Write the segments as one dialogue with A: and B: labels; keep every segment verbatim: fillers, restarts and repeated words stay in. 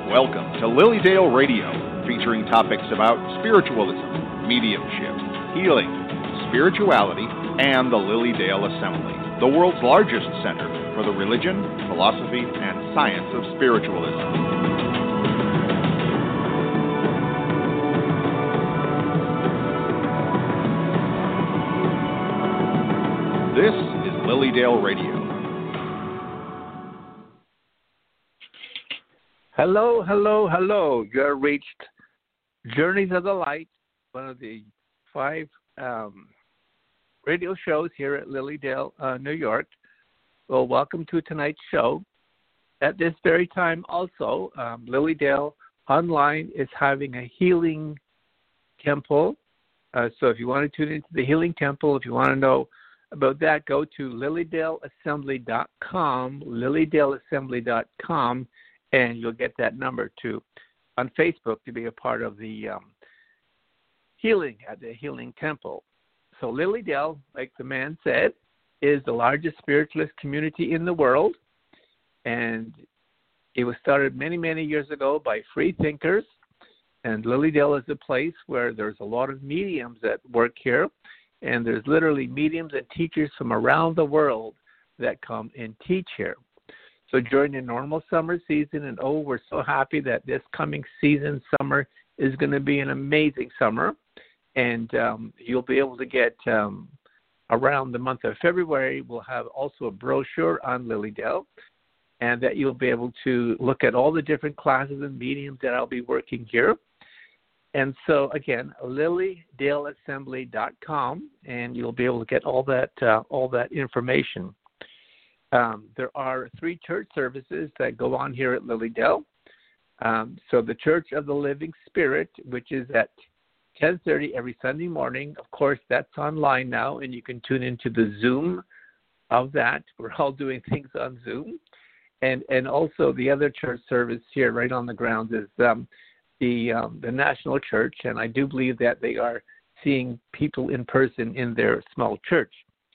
A: Welcome to Lilydale Radio, featuring topics about spiritualism, mediumship, healing, spirituality, and the Lilydale Assembly, the world's largest center for the religion, philosophy, and science of spiritualism. This is Lilydale Radio.
B: Hello, hello, hello. You have reached Journeys of the Light, one of the five um, radio shows here at Lilydale, uh, New York. Well, welcome to tonight's show. At this very time also, um, Lilydale Online is having a healing temple. Uh, so if you want to tune into the healing temple, if you want to know about that, go to lilydale assembly dot com, lilydale assembly dot com, and you'll get that number to on Facebook to be a part of the um, healing at the Healing Temple. So Lilydale, like the man said, is the largest spiritualist community in the world, and it was started many, many years ago by free thinkers. And Lilydale is a place where there's a lot of mediums that work here, and there's literally mediums and teachers from around the world that come and teach here. So during the normal summer season, and oh, we're so happy that this coming season, summer, is going to be an amazing summer. And um, you'll be able to get, um, around the month of February, we'll have also a brochure on Lilydale, and that you'll be able to look at all the different classes and mediums that I'll be working here. And so, again, lilydale assembly dot com, and you'll be able to get all that, uh, all that information. Um, there are three church services that go on here at Lilydale. Um, so the Church of the Living Spirit, which is at ten thirty every Sunday morning. Of course, that's online now, and you can tune into the Zoom of that. We're all doing things on Zoom. And and also the other church service here right on the grounds is um, the um, the National Church, and I do believe that they are seeing people in person in their small church.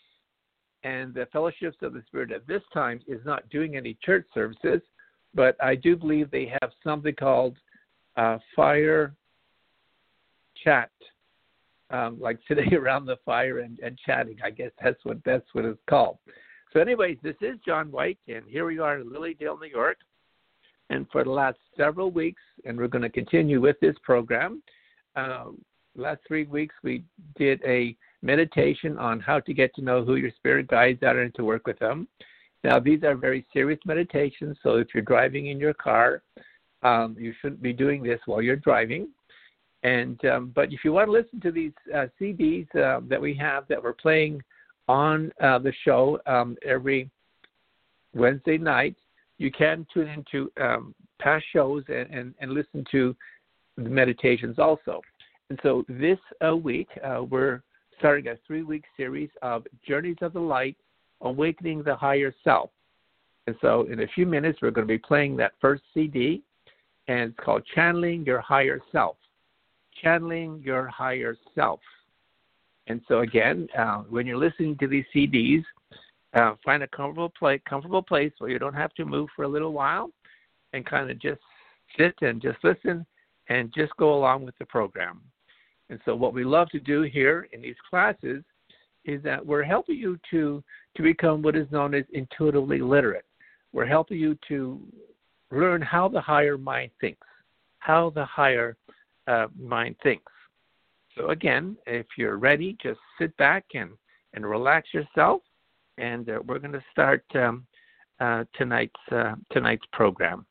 B: And the Fellowships of the Spirit at this time is not doing any church services, but I do believe they have something called uh, Fire Chat, um, like sitting around the fire and, and chatting. I guess that's what that's what it's called. So anyways, this is John White, and here we are in Lilydale, New York. And for the last several weeks, and we're going to continue with this program, uh, last three weeks we did a meditation on how to get to know who your spirit guides are and to work with them. Now, these are very serious meditations, so if you're driving in your car, um, you shouldn't be doing this while you're driving. And um, but if you want to listen to these uh, C Ds uh, that we have that we're playing on uh, the show um, every Wednesday night, you can tune into um, past shows and, and, and listen to the meditations also. And so this uh, week, uh, we're starting a three-week series of Journeys of the Light, Awakening the Higher Self. And so in a few minutes, we're going to be playing that first C D, and it's called Channeling Your Higher Self. Channeling Your Higher Self. And so again, uh, when you're listening to these C Ds, uh, find a comfortable, play, comfortable place where you don't have to move for a little while and kind of just sit and just listen and just go along with the program. And so what we love to do here in these classes is that we're helping you to, to become what is known as intuitively literate. We're helping you to learn how the higher mind thinks, how the higher uh, mind thinks. So again, if you're ready, just sit back and, and relax yourself, and uh, we're going to start um, uh, tonight's uh, tonight's program.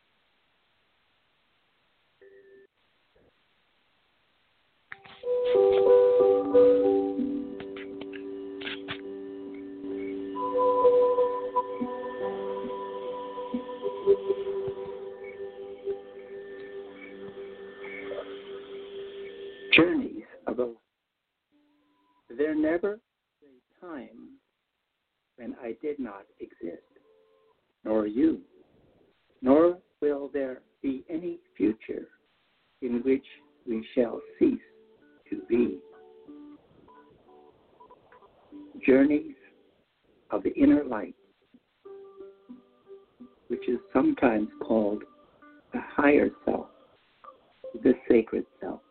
C: Journeys of a There never was a time when I did not exist, nor you, nor will there be any future in which we shall cease to be. Journeys of the inner light, which is sometimes called the higher self, the sacred self.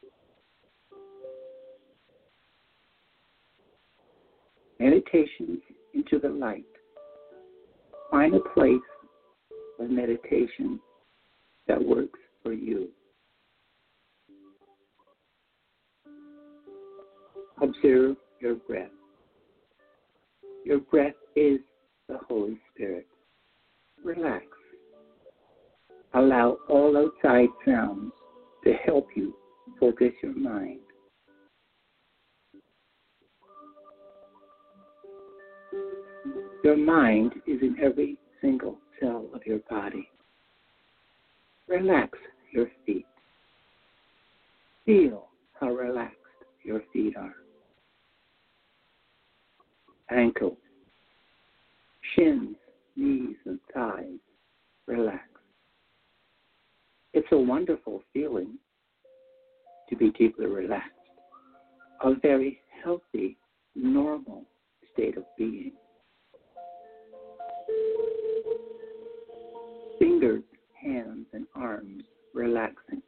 C: Meditations into the light. Find a place of meditation that works for you. Observe your breath. Your breath is the Holy Spirit. Relax. Allow all outside sounds to help you focus your mind. Your mind is in every single cell of your body. Relax your feet. Feel how relaxed your feet are. Ankles, shins, knees, and thighs. Relax. It's a wonderful feeling to be deeply relaxed, a very healthy, normal state of being. Fingers, hands, and arms relaxing.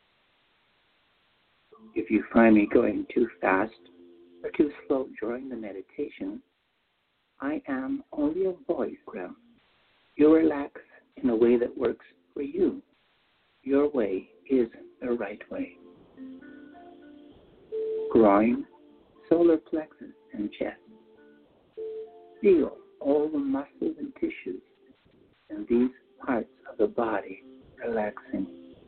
C: If you find me going too fast or too slow during the meditation, I am only a voice ground. You relax in a way that works for you. Your way is the right way. Groin, solar plexus, and chest. Feel all the muscles and tissues in these parts of the body relaxing.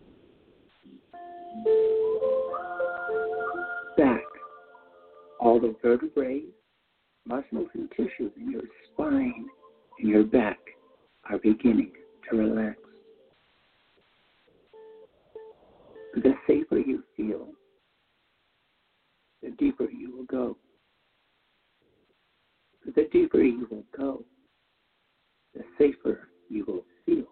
C: Back, all the vertebrae, muscles, and tissues in your spine and your back are beginning to relax. The safer you feel, the deeper you will go. The deeper you will go, the safer you will feel.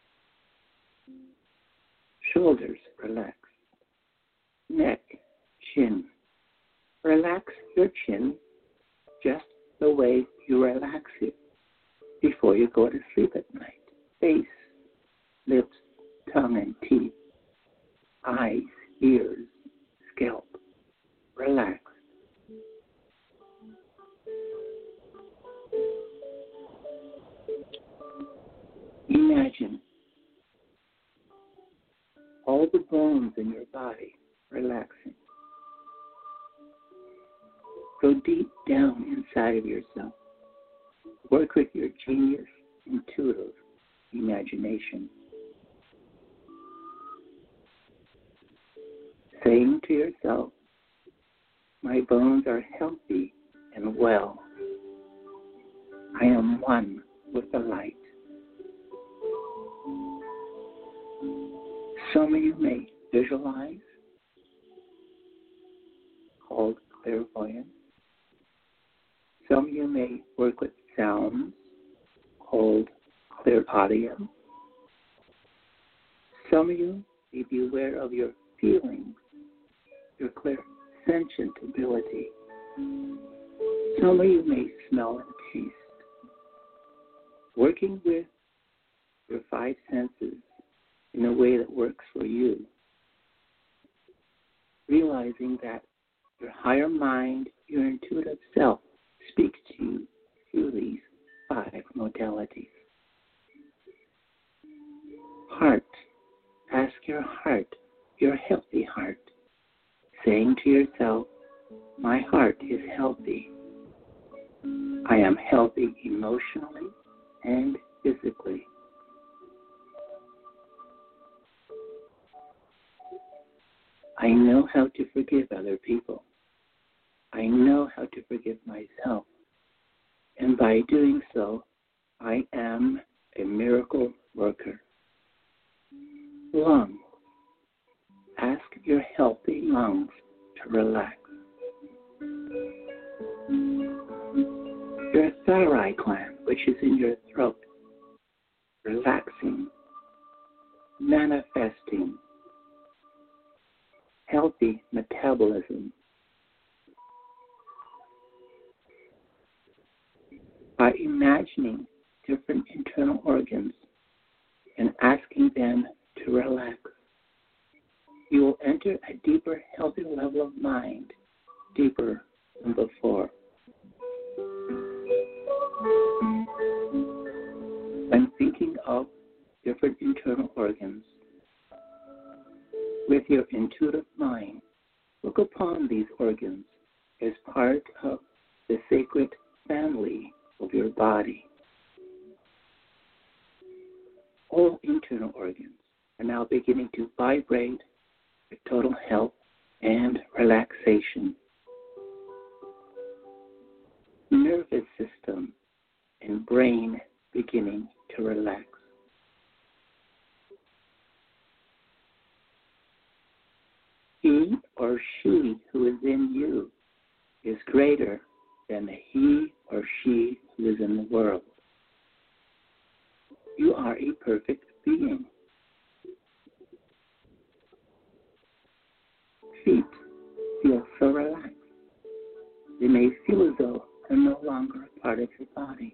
C: Shoulders relax. Neck, chin. Relax your chin just the way you relax it before you go to sleep at night. Face, lips, tongue, and teeth. Eyes, ears, scalp. Relax. Imagine all the bones in your body relaxing. Go deep down inside of yourself. Work with your genius, intuitive imagination. Saying to yourself, my bones are healthy and well. I am one with the light. Some of you may visualize, called clairvoyance. Some of you may work with sounds, called clairaudience. Some of you may be aware of your feelings, your clairsentient ability. Some of you may smell and taste. Working with your five senses in a way that works for you. Realizing that your higher mind, your intuitive self, speaks to you through these five modalities. Heart. Ask your heart, your healthy heart, saying to yourself, my heart is healthy. I am healthy emotionally and physically. I know how to forgive other people. I know how to forgive myself. And by doing so, I am a miracle worker. Lungs. Ask your healthy lungs to relax. Your thyroid gland, which is in your throat, relaxing, manifesting, healthy metabolism. By imagining different internal organs and asking them to relax. You will enter a deeper, healthier level of mind, deeper than before. When thinking of different internal organs, with your intuitive mind, look upon these organs as part of the sacred family of your body. All internal organs are now beginning to vibrate with total health and relaxation. Nervous system and brain beginning to relax. He or she who is in you is greater than the he or she who is in the world. You are a perfect being. Feet feel so relaxed. They may feel as though they're no longer a part of your body.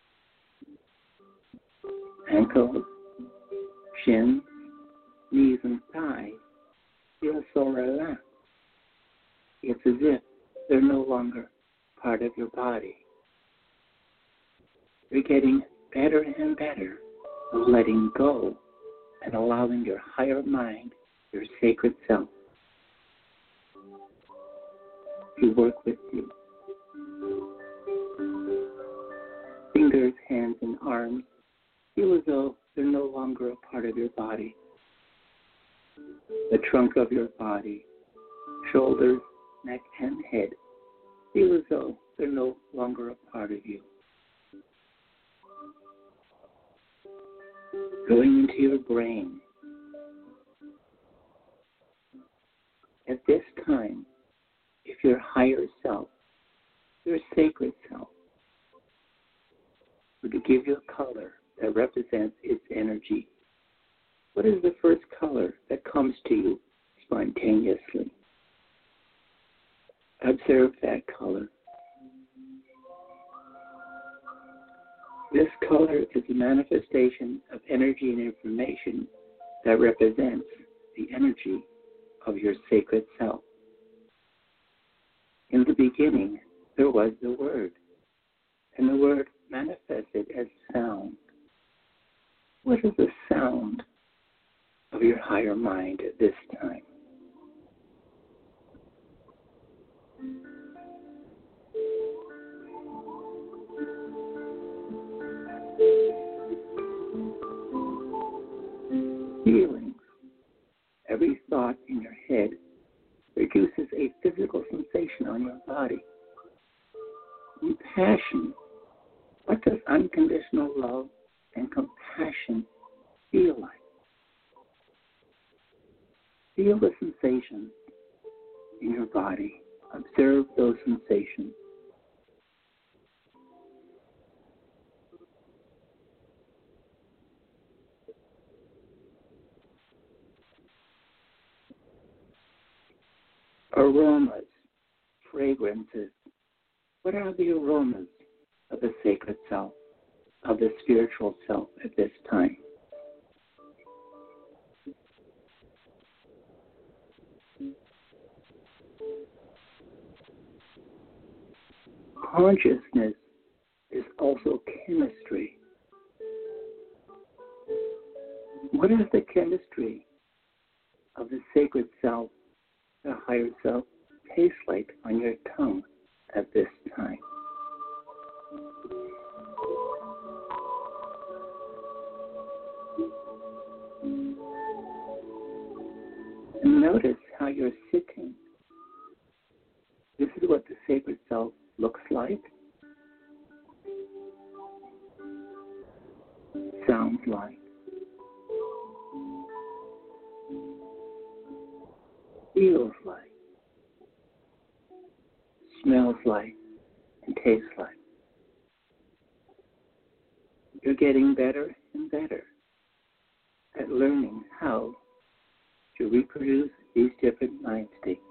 C: Ankles, shins, knees, and thighs feel so relaxed. It's as if they're no longer part of your body. You're getting better and better of letting go and allowing your higher mind, your sacred self, to work with you. Fingers, hands, and arms feel as though they're no longer a part of your body. The trunk of your body, shoulders, neck, and head feel as though they're no longer a part of you. Going into your brain. At this time, if your higher self, your sacred self, were to give you a color that represents its energy, what is the first color that comes to you spontaneously? Observe that color. This color is a manifestation of energy and information that represents the energy of your sacred self. In the beginning, there was the Word, and the Word manifested as sound. What is the sound of your higher mind at this time? Feelings. Every thought in your head produces a physical sensation on your body. Compassion. What does unconditional love and compassion feel like? Feel the sensations in your body. Observe those sensations. Aromas, fragrances. What are the aromas of the sacred self, of the spiritual self at this time? Consciousness is also chemistry. What is the chemistry of the sacred self, the higher self, taste like on your tongue at this time? And notice how you're sitting. This is what the sacred self looks like, sounds like, feels like, smells like, and tastes like. You're getting better and better at learning how to reproduce these different mind states.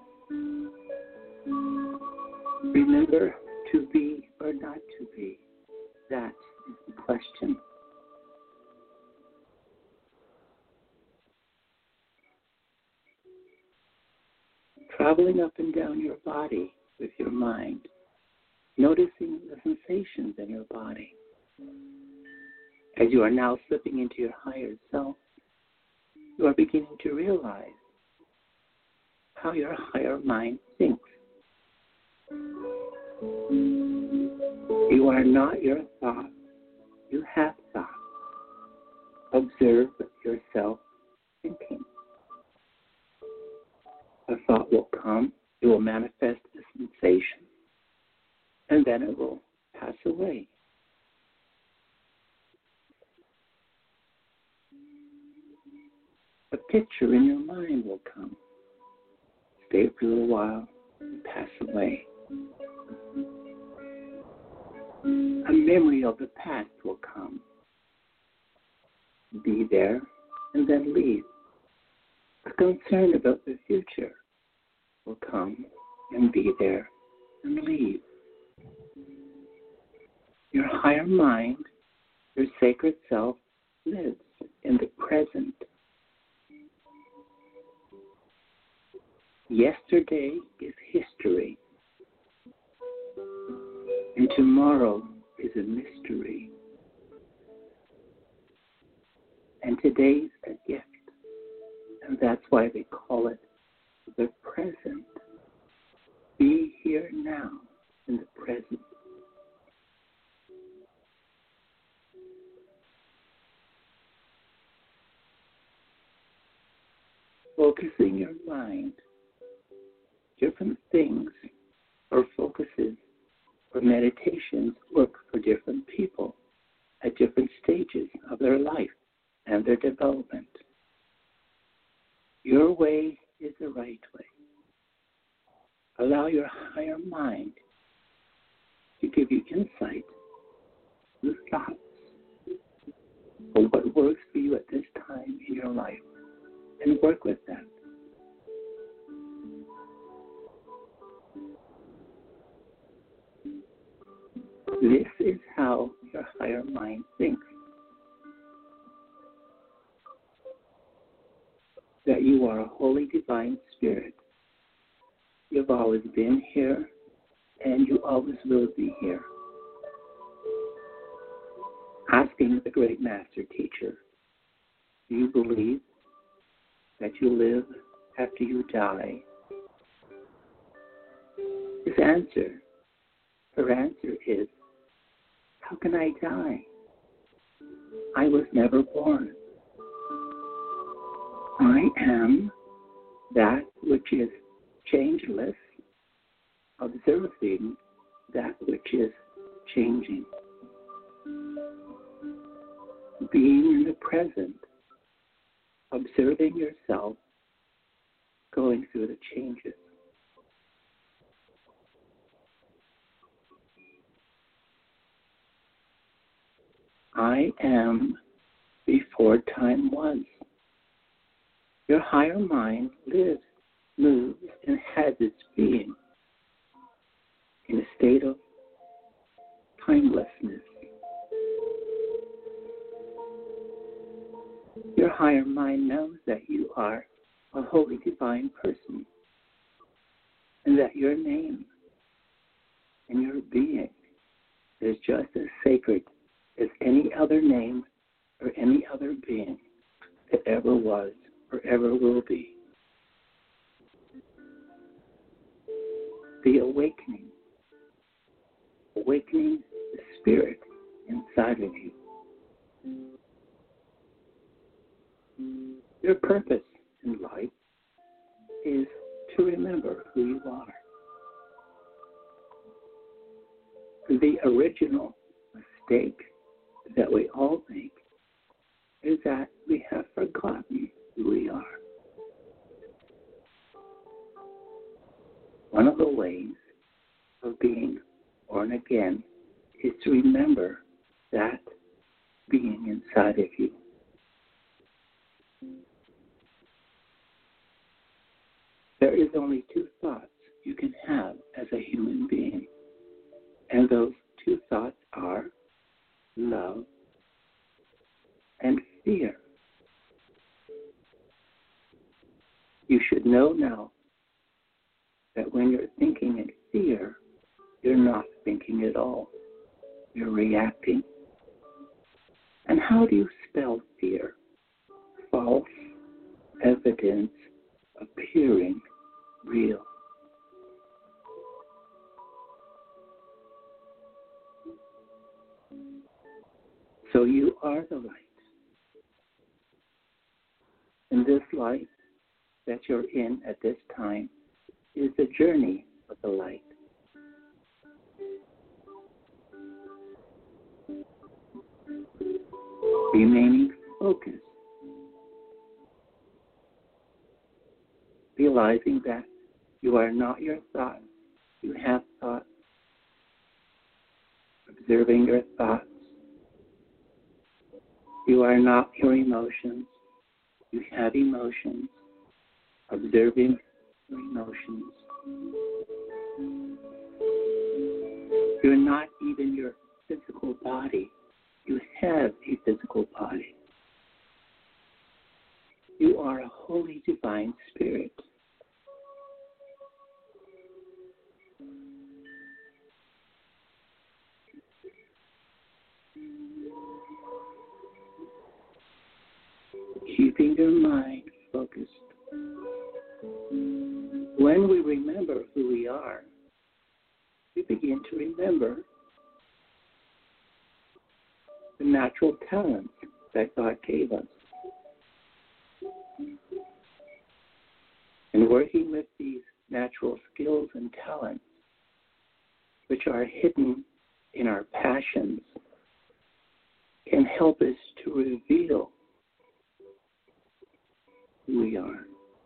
C: Remember, to be or not to be, that is the question. traveling up and down your body with your mind, noticing the sensations in your body. As you are now slipping into your higher self, you are beginning to realize how your higher mind thinks. You are not your thoughts. You have thoughts. Observe yourself thinking. A thought will come. It will manifest a sensation. And then it will pass away. A picture in your mind will come. Stay for a little while and pass away. A memory of the past will come. Be there and then leave. A concern about the future will come and be there and leave. Your higher mind, your sacred self, lives in the present. Yesterday is history, and tomorrow is a mystery. And today's a gift, and that's why they call it the present. Be here now in the present. Focusing your mind, different things or focuses or meditations work for different people at different stages of their life and their development. Your way is the right way. Allow your higher mind to give you insight, the thoughts of what works for you at this time in your life, and work with that. This is how your higher mind thinks. That you are a holy divine spirit. You've always been here, and you always will be here. Asking the great master teacher, do you believe that you live after you die? His answer, her answer is, how can I die? I was never born. I am that which is changeless, observing that which is changing. Being in the present, observing yourself going through the changes. I am before time was. Your higher mind lives, moves, and has its being in a state of timelessness. Your higher mind knows that you are a holy divine person and that your name and your being is just as sacred as any other name or any other being that ever was or ever will be. The awakening, awakening the spirit inside of you. Your purpose in life is to remember who you are. The original mistake that we all make is that we have forgotten who we are. One of the ways of being born again is to remember that being inside of you. There is only two thoughts you can have as a human being, and those two thoughts are love and fear. You should know now reacting? And how do you spell fear? False evidence appearing real. So you are the light. And this light that you're in at this time is the journey of the light. Remaining focused, realizing that you are not your thoughts, you have thoughts, observing your thoughts. You are not your emotions, you have emotions, observing your emotions. You're not even your physical body. You have a physical body. You are a holy divine spirit. Keeping your mind focused. When we remember who we are, we begin to remember the natural talents that God gave us. And working with these natural skills and talents, which are hidden in our passions, can help us to reveal who we are.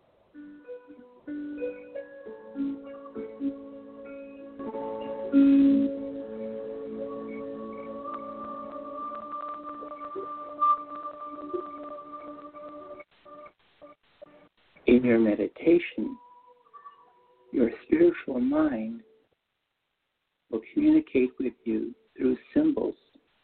C: In your meditation, your spiritual mind will communicate with you through symbols.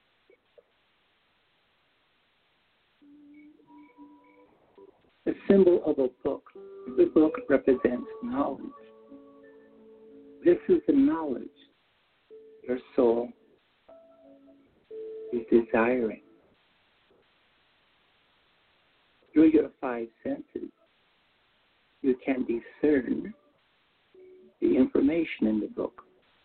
C: The symbol of a book. The book represents knowledge. This is the knowledge your soul is desiring. Through your five senses, you can discern the information in the book.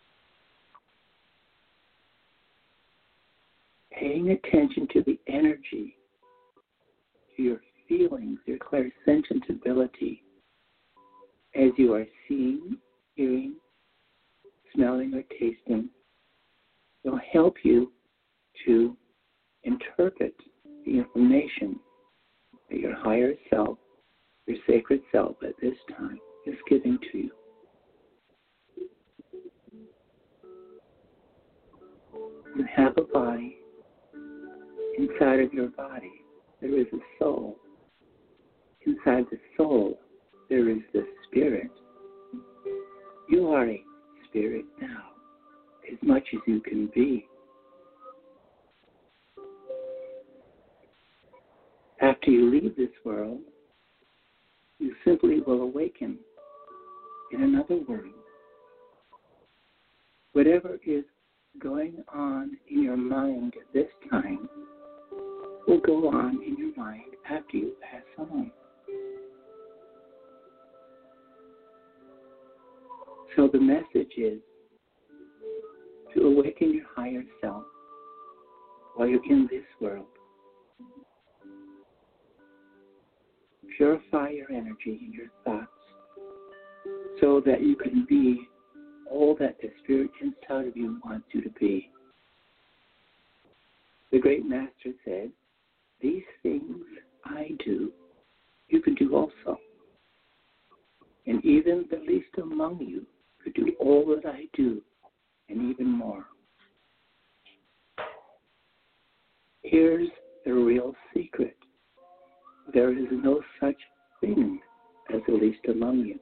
C: Paying attention to the energy, to your feelings, your clairsentient ability, as you are seeing, hearing, smelling, or tasting, will help you to interpret the information that your higher self, your sacred self at this time is giving to you. You have a body. Inside of your body, there is a soul. Inside the soul, there is the spirit. You are a spirit now, as much as you can be. After you leave this world, you simply will awaken in another world. Whatever is going on in your mind at this time will go on in your mind after you pass on. So the message is to awaken your higher self while you're in this world. Purify your energy and your thoughts so that you can be all that the Spirit inside of you wants you to be. The great Master said, "These things I do, you can do also. And even the least among you could do all that I do, and even more." Here's the real secret. There is no such thing as the least among you.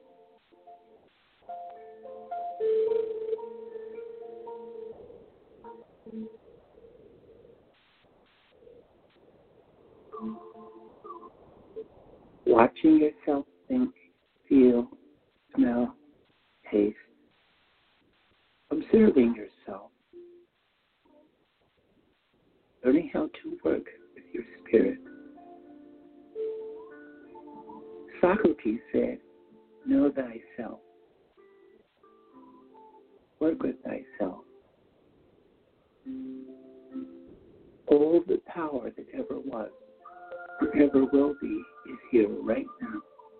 C: Watching yourself think, feel, smell, taste, observing yourself, learning how to work with your spirit. Socrates said, know thyself. Work with thyself. All the power that ever was, or ever will be, is here right now.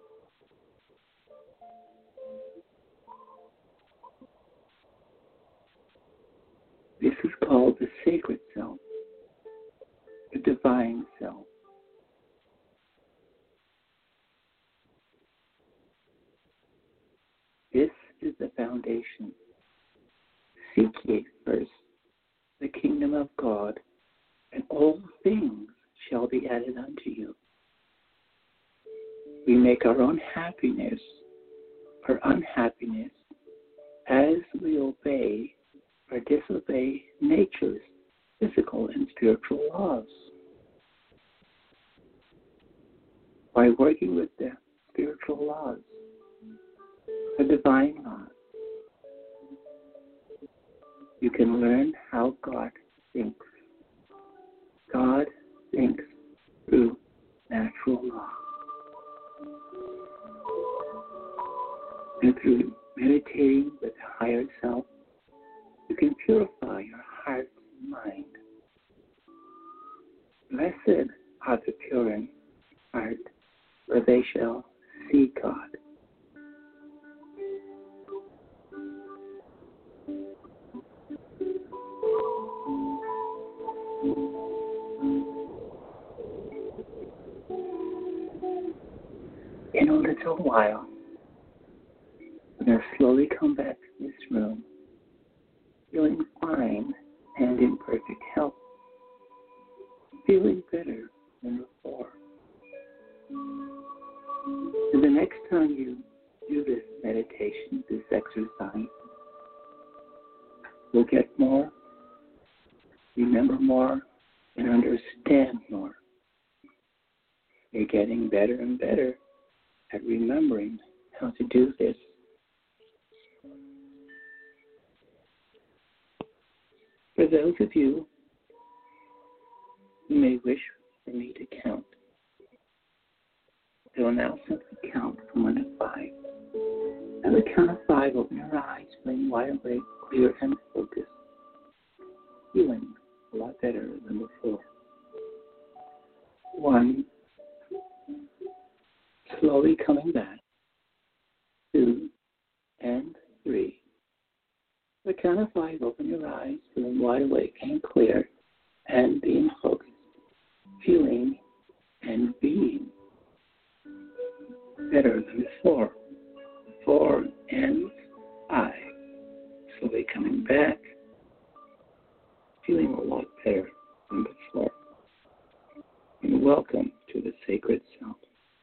C: This is called the sacred self, the divine self. This is the foundation. Seek ye first the kingdom of God, and all things shall be added unto you. We make our own happiness or unhappiness as we obey or disobey nature's physical and spiritual laws. By working with the spiritual laws, the divine laws, you can learn how God thinks. God thinks through natural law. And through meditating with the higher self, you can purify your heart and mind. Blessed are the pure in heart, for they shall see God. In a little while, we're going to slowly come back to this room, feeling fine and in perfect health, feeling better than before. And the next time you do this meditation, this exercise, you'll get more, remember more, and understand more. You're getting better and better at remembering how to do this. For those of you who may wish for me to count, I will now simply count from one to five. At the count of five, open your eyes, feeling wide awake, clear, and focused, feeling a lot better than before. One, slowly coming back. Two, and three. At the count of five, open your eyes, feeling wide awake and clear, and being focused, feeling and being better than before. Four and five. Slowly coming back, feeling a lot better than before. And welcome to the sacred self.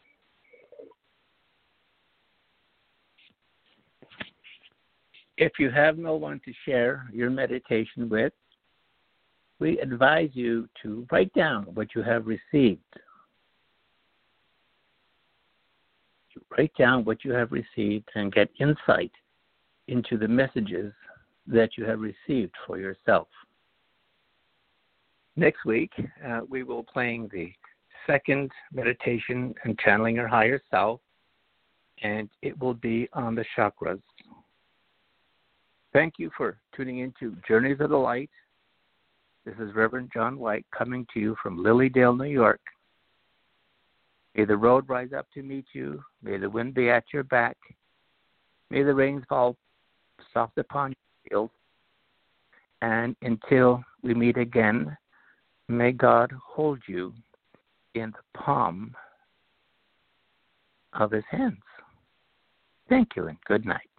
C: If you have no one to share your meditation with, we advise you to write down what you have received. Write down what you have received and get insight into the messages that you have received for yourself. Next week, uh, we will be playing the second meditation and channeling your higher self, and it will be on the chakras. Thank you for tuning into Journeys of the Light. This is Reverend John White coming to you from Lilydale, New York. May the road rise up to meet you. May the wind be at your back. May the rains fall soft upon your fields. And until we meet again, may God hold you in the palm of his hands. Thank you and good night.